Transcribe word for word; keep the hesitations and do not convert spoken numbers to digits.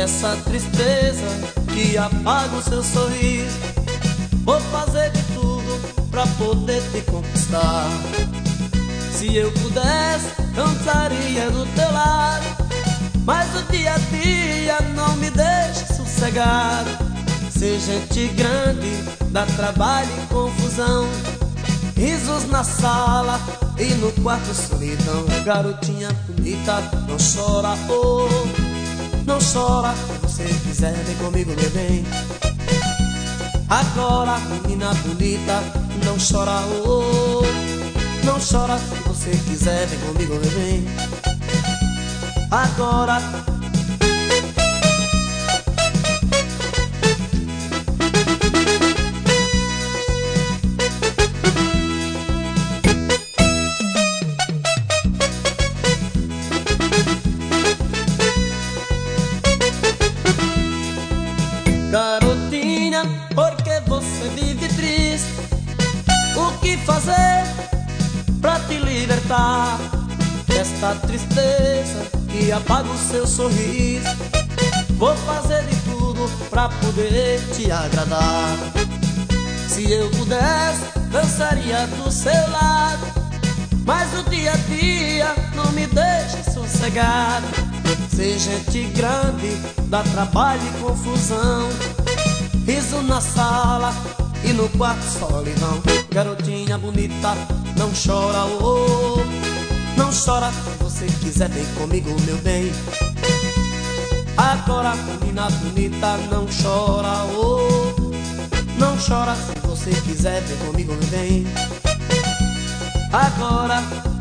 dessa tristeza que apaga o seu sorriso. Vou fazer de tudo pra poder te conquistar. Se eu pudesse, cantaria do teu lado, mas o dia a dia não me deixa sossegado. Ser gente grande dá trabalho e confusão, risos na sala e no quarto solidão. Garotinha bonita, não chora, oh, não chora. Se você quiser, vem comigo, meu bem. Agora, menina bonita, não chora, oh, não chora. Se você quiser, vem comigo, meu bem. Agora. Garotinha, por que você vive triste? O que fazer pra te libertar desta tristeza que apaga o seu sorriso? Vou fazer de tudo pra poder te agradar. Se eu pudesse, dançaria do seu lado, mas o dia a dia não me deixa sossegado. Ser gente grande dá trabalho e confusão, riso na sala e no quarto solidão. Garotinha bonita, não chora, oh, não chora. Se você quiser, vem comigo, meu bem. Agora, menina bonita, não chora, oh, não chora. Se você quiser, vem comigo, meu bem. Agora.